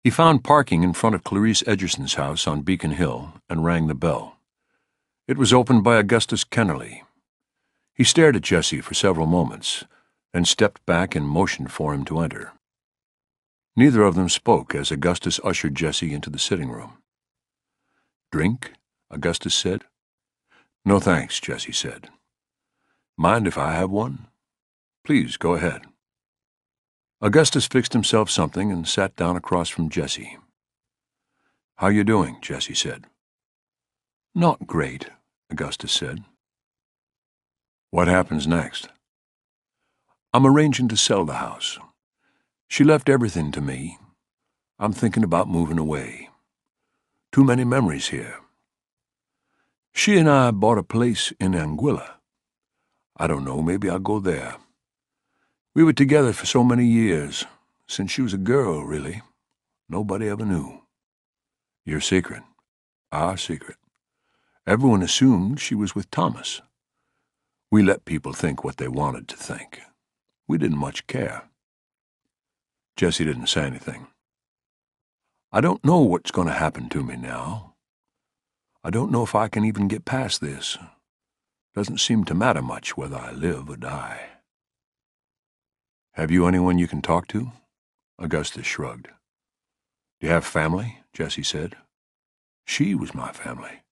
He found parking in front of Clarice Edgerson's house on Beacon Hill and rang the bell. It was opened by Augustus Kennerly. He stared at Jesse for several moments, then stepped back and motioned for him to enter. Neither of them spoke as Augustus ushered Jesse into the sitting room. "Drink?" Augustus said. "No thanks," Jesse said. "Mind if I have one?" "Please, go ahead." Augustus fixed himself something and sat down across from Jesse. "How you doing?" Jesse said. "Not great," Augustus said. "What happens next?" "I'm arranging to sell the house. She left everything to me. I'm thinking about moving away. Too many memories here. She and I bought a place in Anguilla. I don't know, maybe I'll go there. We were together for so many years, since she was a girl, really. Nobody ever knew. Your secret. Our secret. Everyone assumed she was with Thomas. We let people think what they wanted to think. We didn't much care." Jesse didn't say anything. "I don't know what's going to happen to me now. I don't know if I can even get past this. Doesn't seem to matter much whether I live or die." "Have you anyone you can talk to?" Augustus shrugged. "Do you have family?" Jesse said. "She was my family."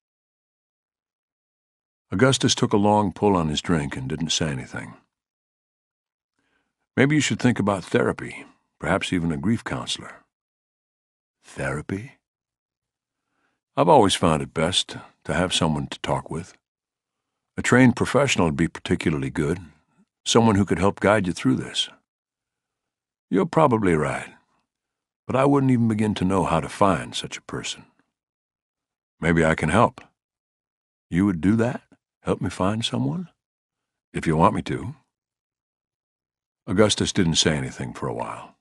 Augustus took a long pull on his drink and didn't say anything. "Maybe you should think about therapy, perhaps even a grief counselor." "Therapy?" "I've always found it best to have someone to talk with. A trained professional would be particularly good, someone who could help guide you through this." "You're probably right, but I wouldn't even begin to know how to find such a person." "Maybe I can help." "You would do that? Help me find someone?" "If you want me to." Augustus didn't say anything for a while.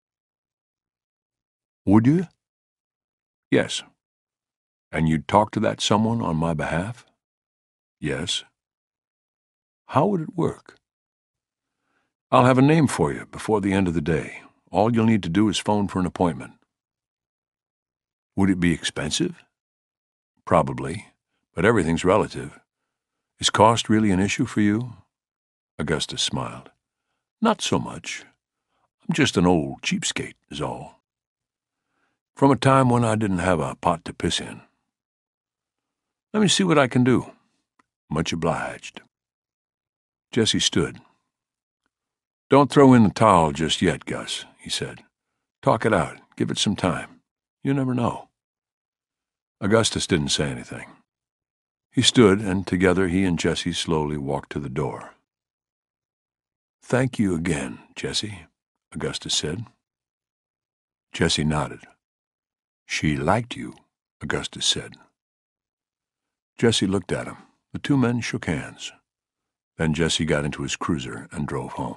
"Would you?" "Yes." "And you'd talk to that someone on my behalf?" "Yes." "How would it work?" "I'll have a name for you before the end of the day. All you'll need to do is phone for an appointment." "Would it be expensive?" "Probably, but everything's relative. Is cost really an issue for you?" Augustus smiled. "Not so much. I'm just an old cheapskate, is all. From a time when I didn't have a pot to piss in. Let me see what I can do. Much obliged." Jesse stood. "Don't throw in the towel just yet, Gus," he said. "Talk it out. Give it some time. You never know." Augustus didn't say anything. He stood, and together he and Jesse slowly walked to the door. "Thank you again, Jesse," Augustus said. Jesse nodded. "She liked you," Augustus said. Jesse looked at him. The two men shook hands. Then Jesse got into his cruiser and drove home.